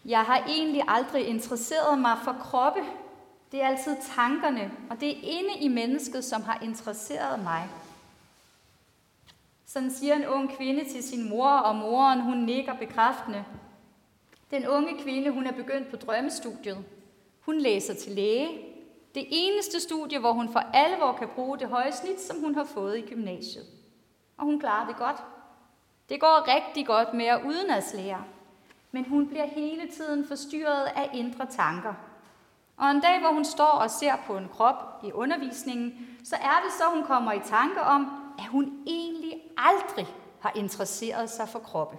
Jeg har egentlig aldrig interesseret mig for kroppe. Det er altid tankerne, og det er inde i mennesket, som har interesseret mig. Sådan siger en ung kvinde til sin mor, og moren hun nikker bekræftende. Den unge kvinde, hun er begyndt på drømmestudiet. Hun læser til læge. Det eneste studie, hvor hun for alvor kan bruge det høje snit, som hun har fået i gymnasiet. Og hun klarer det godt. Det går rigtig godt med at udenadslære. Men hun bliver hele tiden forstyrret af indre tanker. Og en dag, hvor hun står og ser på en krop i undervisningen, så er det så, hun kommer i tanke om, at hun egentlig aldrig har interesseret sig for kroppe.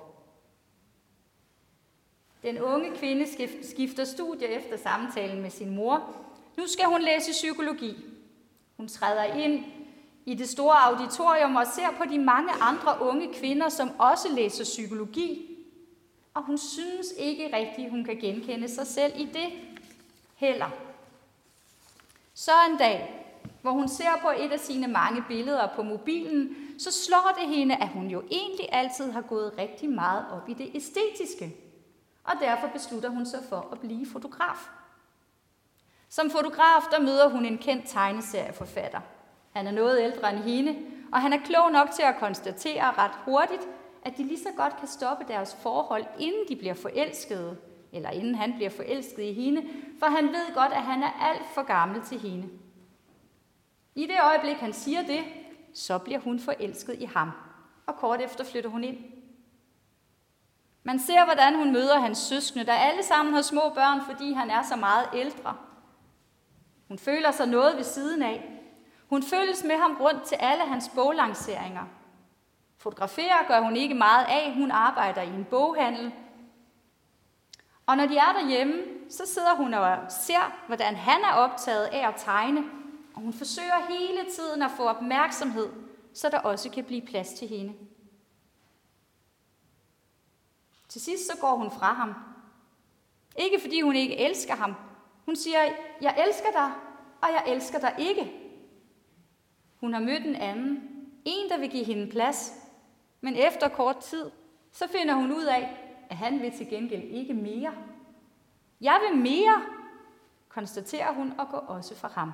Den unge kvinde skifter studie efter samtalen med sin mor. Nu skal hun læse psykologi. Hun træder ind i det store auditorium og ser på de mange andre unge kvinder, som også læser psykologi. Og hun synes ikke rigtigt, hun kan genkende sig selv i det heller. Så en dag, hvor hun ser på et af sine mange billeder på mobilen, så slår det hende, at hun jo egentlig altid har gået rigtig meget op i det æstetiske. Og derfor beslutter hun sig for at blive fotograf. Som fotograf, der møder hun en kendt tegneserieforfatter. Han er noget ældre end hende, og han er klog nok til at konstatere ret hurtigt, at de lige så godt kan stoppe deres forhold, inden de bliver forelskede, eller inden han bliver forelsket i hende, for han ved godt, at han er alt for gammel til hende. I det øjeblik, han siger det, så bliver hun forelsket i ham, og kort efter flytter hun ind. Man ser, hvordan hun møder hans søskende, der alle sammen har små børn, fordi han er så meget ældre. Hun føler sig noget ved siden af. Hun følges med ham rundt til alle hans boglanceringer. Fotografere gør hun ikke meget af, hun arbejder i en boghandel. Og når de er derhjemme, så sidder hun og ser, hvordan han er optaget af at tegne, og hun forsøger hele tiden at få opmærksomhed, så der også kan blive plads til hende. Til sidst så går hun fra ham. Ikke fordi hun ikke elsker ham. Hun siger, jeg elsker dig, og jeg elsker dig ikke. Hun har mødt en anden. En, der vil give hende plads. Men efter kort tid, så finder hun ud af, at han vil til gengæld ikke mere. Jeg vil mere, konstaterer hun og går også fra ham.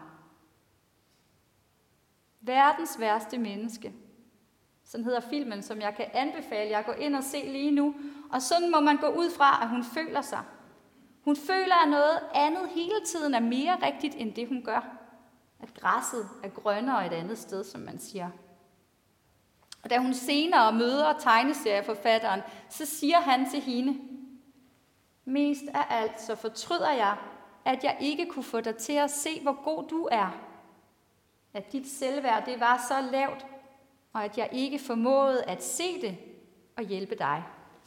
Verdens værste menneske. Sådan hedder filmen, som jeg kan anbefale jer at gå ind og se lige nu. Og sådan må man gå ud fra, at hun føler sig. Hun føler, at noget andet hele tiden er mere rigtigt, end det hun gør. At græsset er grønnere et andet sted, som man siger. Og da hun senere møder tegneserieforfatteren, så siger han til hende, mest af alt så fortryder jeg, at jeg ikke kunne få dig til at se, hvor god du er. At dit selvværd det var så lavt, og at jeg ikke formåede at se det og hjælpe dig.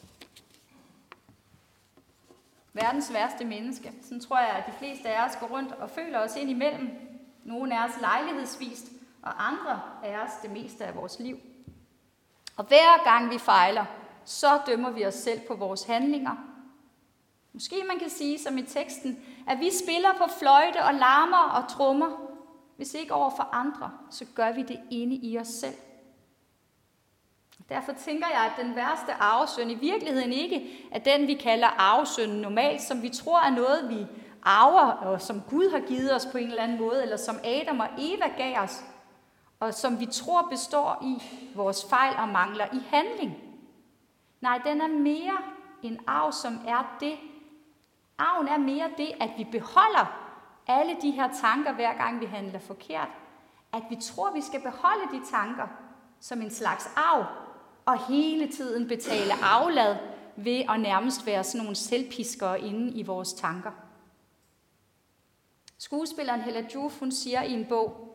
Verdens værste menneske. Sådan tror jeg, at de fleste af os går rundt og føler os ind imellem. Nogle af os lejlighedsvist, og andre af os det meste af vores liv. Og hver gang vi fejler, så dømmer vi os selv på vores handlinger. Måske man kan sige, som i teksten, at vi spiller på fløjte og larmer og trommer. Hvis ikke over for andre, så gør vi det inde i os selv. Derfor tænker jeg, at den værste arvesynd i virkeligheden ikke er den, vi kalder arvesynden normalt, som vi tror er noget, vi arver, og som Gud har givet os på en eller anden måde, eller som Adam og Eva gav os, og som vi tror består i vores fejl og mangler i handling. Nej, den er mere en arv, som er det. Arven er mere det, at vi beholder alle de her tanker, hver gang vi handler forkert. At vi tror, vi skal beholde de tanker som en slags arv, og hele tiden betale aflad ved at nærmest være sådan nogle selvpiskere inde i vores tanker. Skuespilleren Hella Joof, hun siger i en bog,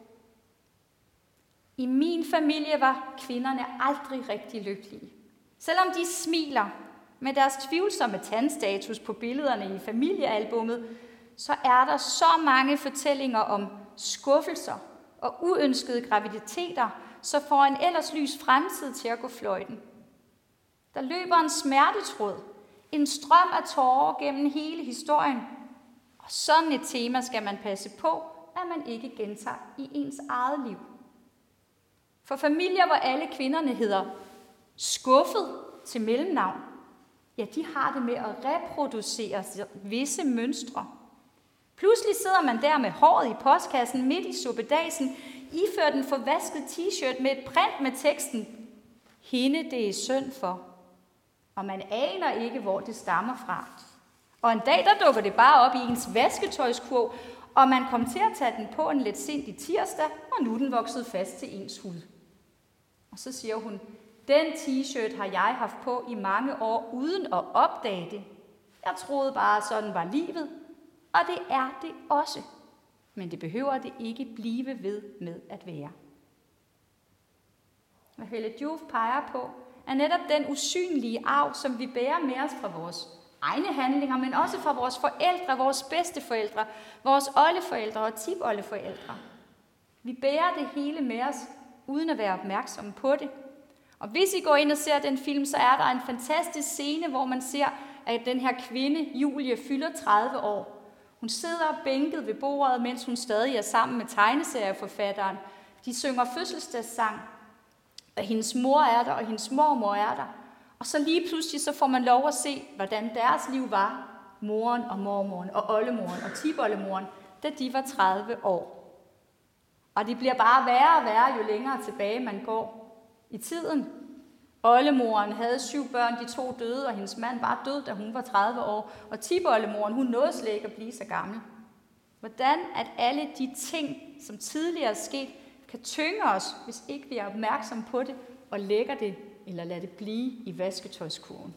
i min familie var kvinderne aldrig rigtig lykkelige. Selvom de smiler med deres tvivlsomme tandstatus på billederne i familiealbummet, så er der så mange fortællinger om skuffelser og uønskede graviditeter, så får en ellers lys fremtid til at gå fløjten. Der løber en smertetråd, en strøm af tårer gennem hele historien, og sådan et tema skal man passe på, at man ikke gentager i ens eget liv. For familier, hvor alle kvinderne hedder skuffet til mellemnavn, ja, de har det med at reproducere visse mønstre. Pludselig sidder man der med håret i postkassen midt i suppedasen, iført en forvasket t-shirt med et print med teksten, hende det er synd for. Og man aner ikke, hvor det stammer fra. Og en dag, der dukker det bare op i ens vasketøjskurv, og man kom til at tage den på en letsindig tirsdag, og nu er den vokset fast til ens hud. Og så siger hun, den t-shirt har jeg haft på i mange år, uden at opdage det. Jeg troede bare, sådan var livet, og det er det også. Men det behøver det ikke blive ved med at være. Hvad Helle Joof peger på, er netop den usynlige arv, som vi bærer med os fra vores egne handlinger, men også fra vores forældre, vores bedsteforældre, vores oldeforældre og tipoldeforældre. Vi bærer det hele med os, uden at være opmærksomme på det. Og hvis I går ind og ser den film, så er der en fantastisk scene, hvor man ser, at den her kvinde, Julie, fylder 30 år. Hun sidder bænket ved bordet, mens hun stadig er sammen med tegneserieforfatteren. De synger fødselsdagssang, og hendes mor er der, og hendes mormor er der. Og så lige pludselig så får man lov at se, hvordan deres liv var, moren og mormoren og oldemoren og tipoldemoren, da de var 30 år. Og det bliver bare værre og værre, jo længere tilbage man går i tiden. Oldemoren havde 7 børn, de 2 døde, og hendes mand var død, da hun var 30 år. Og tipoldemoren, hun nåede slet ikke at blive så gammel. Hvordan at alle de ting, som tidligere er sket, kan tynge os, hvis ikke vi er opmærksomme på det, og lægger det, eller lader det blive i vasketøjskurven.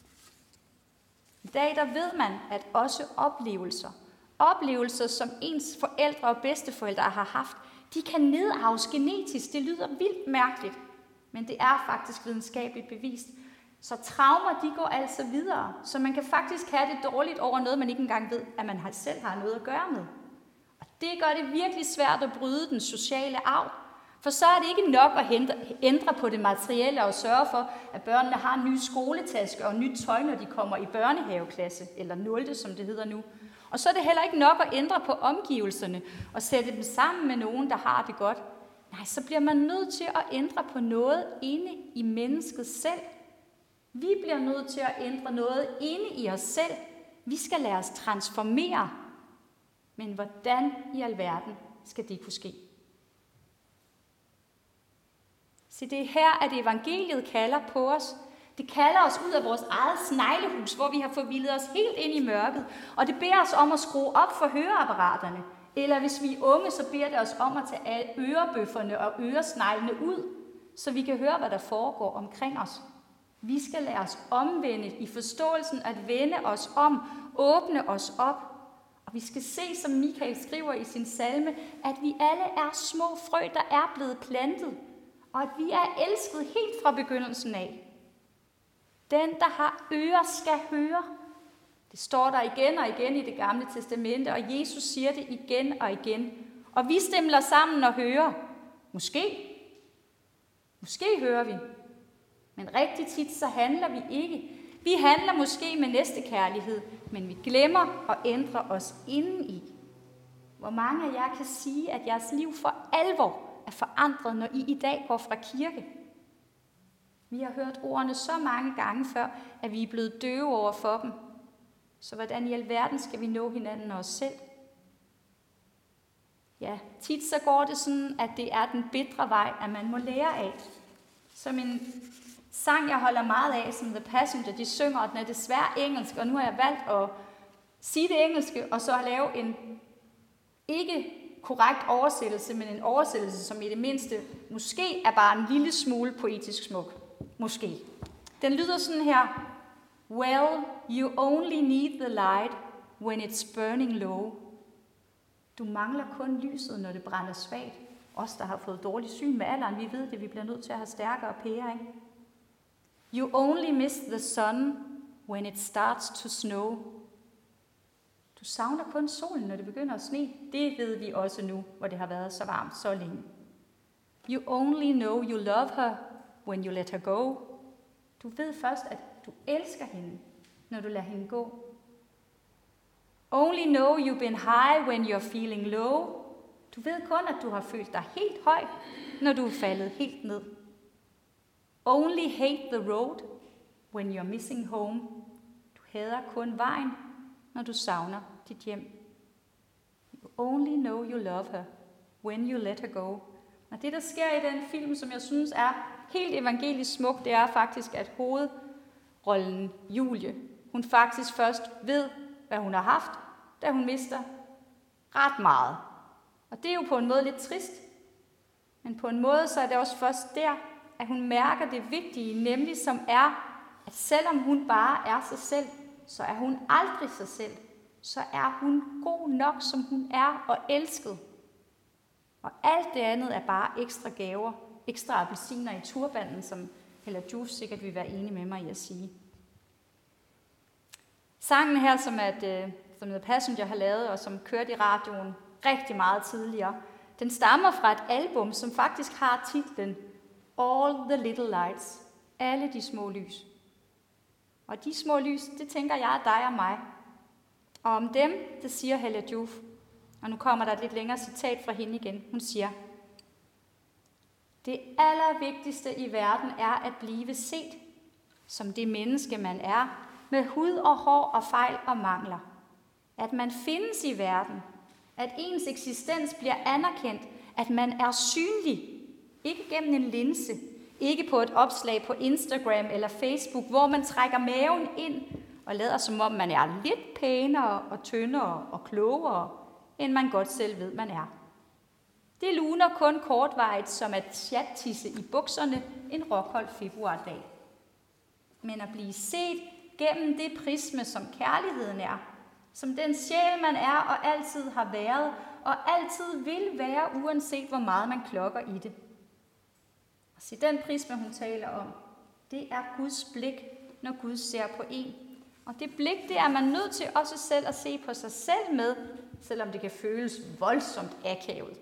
I dag der ved man, at også oplevelser, som ens forældre og bedsteforældre har haft, de kan nedarves genetisk. Det lyder vildt mærkeligt, men det er faktisk videnskabeligt bevist. Så traumer, de går altså videre, så man kan faktisk have det dårligt over noget, man ikke engang ved, at man selv har noget at gøre med. Og det gør det virkelig svært at bryde den sociale arv. For så er det ikke nok at ændre på det materielle og sørge for, at børnene har en ny skoletaske og nyt tøj, når de kommer i børnehaveklasse, eller 0. som det hedder nu. Og så er det heller ikke nok at ændre på omgivelserne og sætte dem sammen med nogen, der har det godt. Nej, så bliver man nødt til at ændre på noget inde i mennesket selv. Vi bliver nødt til at ændre noget inde i os selv. Vi skal lade os transformere. Men hvordan i alverden skal det kunne ske? Så det er her, at evangeliet kalder på os. Det kalder os ud af vores eget sneglehus, hvor vi har forvildet os helt ind i mørket. Og det beder os om at skrue op for høreapparaterne. Eller hvis vi er unge, så beder det os om at tage ørebøfferne og øresneglene ud, så vi kan høre, hvad der foregår omkring os. Vi skal lade os omvende i forståelsen at vende os om, åbne os op. Og vi skal se, som Michael skriver i sin salme, at vi alle er små frø, der er blevet plantet. Og at vi er elsket helt fra begyndelsen af. Den, der har ører, skal høre. Det står der igen og igen i Det Gamle Testamente, og Jesus siger det igen og igen. Og vi stemler sammen og hører. Måske hører vi. Men rigtig tit så handler vi ikke. Vi handler måske med næstekærlighed, men vi glemmer at ændre os indeni. Hvor mange af jer kan sige, at jeres liv for alvor er forandret, når I i dag går fra kirke? Vi har hørt ordene så mange gange før, at vi er blevet døve over for dem. Så hvordan i alverden skal vi nå hinanden og os selv? Ja, tit så går det sådan, at det er den bitre vej, at man må lære af. Som en sang, jeg holder meget af, som The Passenger, de synger, og den er desværre engelsk, og nu har jeg valgt at sige det engelske, og så at lave en ikke korrekt oversættelse, men en oversættelse, som i det mindste måske er bare en lille smule poetisk smuk. Måske. Den lyder sådan her. Well, you only need the light when it's burning low. Du mangler kun lyset, når det brænder svagt. Os, der har fået dårligt syn med alderen, vi ved det, vi bliver nødt til at have stærkere pærer, ikke? You only miss the sun when it starts to snow. Du savner kun solen, når det begynder at sne. Det ved vi også nu, hvor det har været så varmt så længe. You only know you love her when you let her go. Du ved først, at du elsker hende, når du lader hende gå. Only know you've been high when you're feeling low. Du ved kun, at du har følt dig helt høj, når du er faldet helt ned. Only hate the road when you're missing home. Du hader kun vejen, når du savner dit hjem. You only know you love her when you let her go. Og det, der sker i den film, som jeg synes er helt evangelisk smuk, det er faktisk, at hovedrollen Julie, hun faktisk først ved, hvad hun har haft, da hun mister ret meget. Og det er jo på en måde lidt trist, men på en måde så er det også først der, at hun mærker det vigtige, nemlig som er, at selvom hun bare er sig selv, så er hun aldrig sig selv. Så er hun god nok, som hun er, og elsket. Og alt det andet er bare ekstra gaver, ekstra appelsiner i turbanden, som Hella Joof sikkert vil være enig med mig i at sige. Sangen her, som The Passenger har lavet, og som kørte i radioen rigtig meget tidligere, den stammer fra et album, som faktisk har titlen All the Little Lights. Alle de små lys. Og de små lys, det tænker jeg er dig og mig. Og om dem, det siger Hella Joof. Og nu kommer der et lidt længere citat fra hende igen. Hun siger: det allervigtigste i verden er at blive set som det menneske, man er, med hud og hår og fejl og mangler. At man findes i verden. At ens eksistens bliver anerkendt. At man er synlig. Ikke gennem en linse. Ikke på et opslag på Instagram eller Facebook, hvor man trækker maven ind og lader som om man er lidt pænere og tyndere og klogere, end man godt selv ved, man er. Det luner kun kortvarigt som at chattisse i bukserne en rockhold februardag. Men at blive set gennem det prisme, som kærligheden er, som den sjæl, man er og altid har været, og altid vil være, uanset hvor meget man klokker i det. Og se, den prisme, hun taler om, det er Guds blik, når Gud ser på en. Og det blik, det er man nødt til også selv at se på sig selv med, selvom det kan føles voldsomt akavet.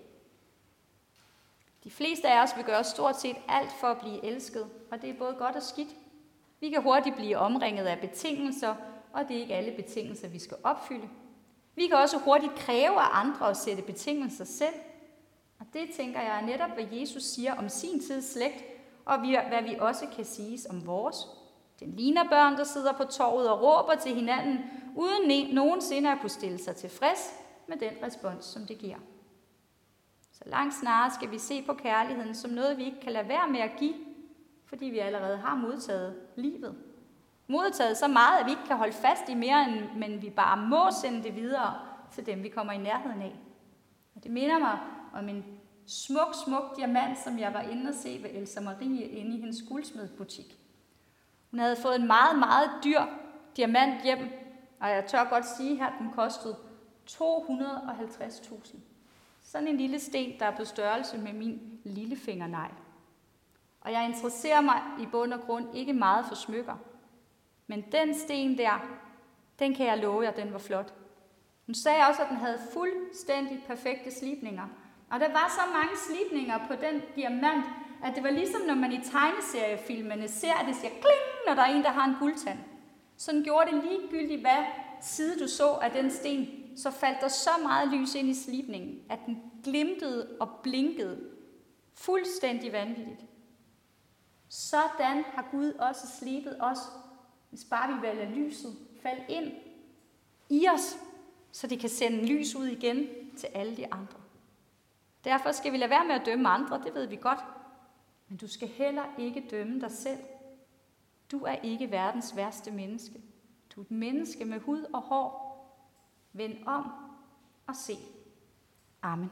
De fleste af os vil gøre stort set alt for at blive elsket, og det er både godt og skidt. Vi kan hurtigt blive omringet af betingelser, og det er ikke alle betingelser, vi skal opfylde. Vi kan også hurtigt kræve af andre at sætte betingelser selv. Og det tænker jeg er netop, hvad Jesus siger om sin tids slægt, og hvad vi også kan siges om vores. Den ligner børn, der sidder på torvet og råber til hinanden, uden nogensinde at kunne stille sig tilfreds med den respons, som det giver. Så langt snarere skal vi se på kærligheden som noget, vi ikke kan lade være med at give, fordi vi allerede har modtaget livet. Modtaget så meget, at vi ikke kan holde fast i mere, men vi bare må sende det videre til dem, vi kommer i nærheden af. Og det minder mig om en smuk diamant, som jeg var inde og se ved Elsa Marie inde i hendes guldsmedbutik. Hun havde fået en meget dyr diamant hjem, og jeg tør godt sige her, at den kostede 250.000. Sådan en lille sten, der er på størrelse med min lillefingernegl. Og jeg interesserer mig i bund og grund ikke meget for smykker. Men den sten der, den kan jeg love jer, den var flot. Hun sagde også, at den havde fuldstændig perfekte slibninger. Og der var så mange slibninger på den diamant, at det var ligesom, når man i tegneseriefilmene ser, at det siger kling, når der er en, der har en guldtand. Sådan gjorde det ligegyldigt, hvad side du så af den sten, så faldt der så meget lys ind i slibningen, at den glimtede og blinkede fuldstændig vanvittigt. Sådan har Gud også slibet os, hvis bare vi vil lade lyset falde ind i os, så det kan sende lys ud igen til alle de andre. Derfor skal vi lade være med at dømme andre, det ved vi godt. Men du skal heller ikke dømme dig selv. Du er ikke verdens værste menneske. Du er et menneske med hud og hår. Vend om og se. Amen.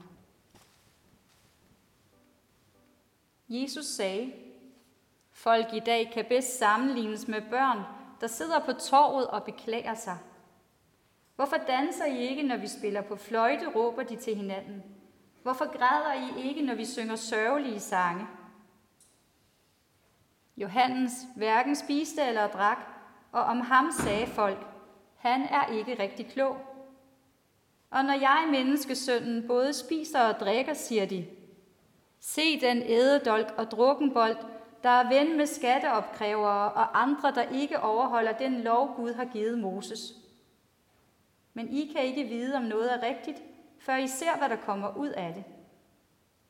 Jesus sagde, folk i dag kan bedst sammenlignes med børn, der sidder på torvet og beklager sig. Hvorfor danser I ikke, når vi spiller på fløjte, råber de til hinanden. Hvorfor græder I ikke, når vi synger sørgelige sange? Johannes hverken spiste eller drak, og om ham sagde folk, han er ikke rigtig klog. Og når jeg, menneskesønnen, både spiser og drikker, siger de, se den ædedolk og drukkenbold, der er ven med skatteopkrævere og andre, der ikke overholder den lov, Gud har givet Moses. Men I kan ikke vide, om noget er rigtigt, før I ser, hvad der kommer ud af det.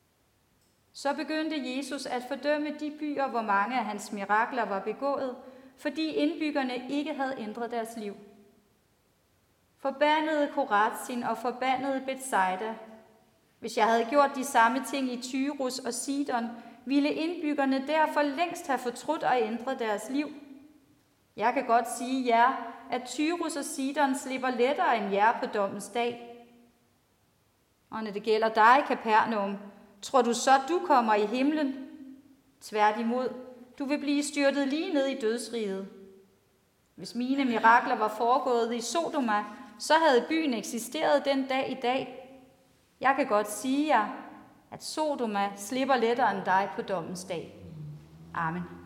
Så begyndte Jesus at fordømme de byer, hvor mange af hans mirakler var begået, fordi indbyggerne ikke havde ændret deres liv. Forbandede Korazin og forbandede Bethsaida. Hvis jeg havde gjort de samme ting i Tyrus og Sidon, ville indbyggerne derfor længst have fortrudt og ændret deres liv. Jeg kan godt sige jer, at Tyrus og Sidon slipper lettere end jer på dommens dag. Og når det gælder dig, Kapernaum, tror du så, du kommer i himlen? Tværtimod, du vil blive styrtet lige ned i dødsriget. Hvis mine mirakler var foregået i Sodoma, så havde byen eksisteret den dag i dag. Jeg kan godt sige jer, at Sodoma slipper lettere end dig på dommens dag. Amen.